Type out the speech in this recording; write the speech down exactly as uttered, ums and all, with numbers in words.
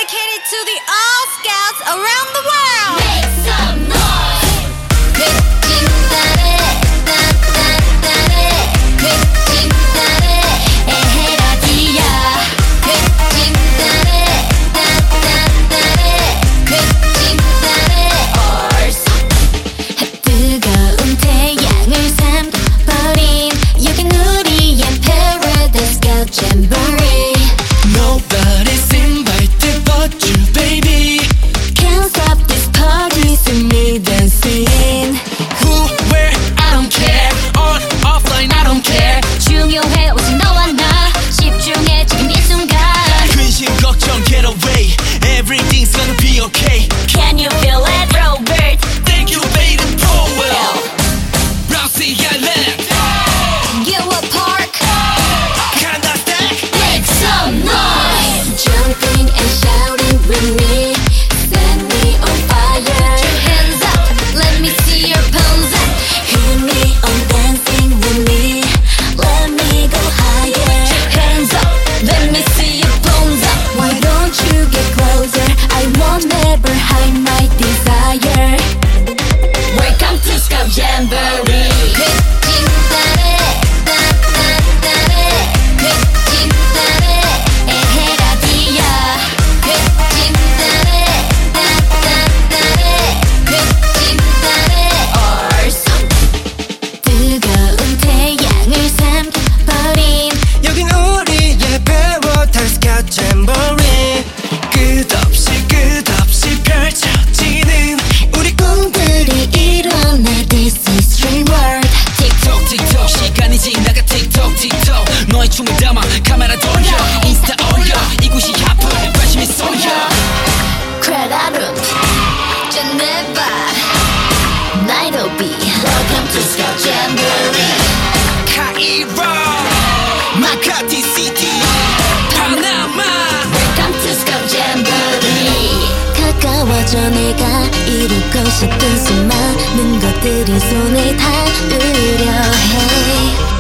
dedicated to the All Scouts around the world. Make some noise. 뜨거운 태양을 삼켜버린 여긴 우리의 Paradise Scout Jamboree. Nobody's invited but you, baby. Can't stop this party, see me dancing. Who, where, I don't care. On, offline, I don't care. 중요해 오직 너와 나 집중해 지금 이 순간. 근심 걱정 get away. Everything's gonna be okay. Can you feel it, Robert? Thank you, baby, Powell. Rousey, I left. Gilwa Park. Kinda stack. Make some noise. Jumping and shouting with me. Set me on fire. Hands up, let me see your palms up. Hit me on dancing with me. Let me go higher. Hands up, let me see your palms up. Why don't you get closer? I won't never hide my desire. Welcome to Scout Jamboree. 뜨거운 태양을 삼켜버린 여긴 우리의 Paradise Scout Jamboree. 끝없이 끝없이 펼쳐지는 우리 꿈들이 일어나. This is dream world. 틱톡 틱톡 시간이 지나가 틱톡 틱톡 너의 춤을 담아 카메라 돌려 인스타 올려 이곳이 하품 관심이 쏠려 크레다룸 제네바 나이로비. Welcome to Scout Jamboree. 카이로 마카티 시티 파나마. Welcome to Scout Jamboree. 가까워져 내가 이루고 싶은 수많은 것들이 손에 닿으려 해.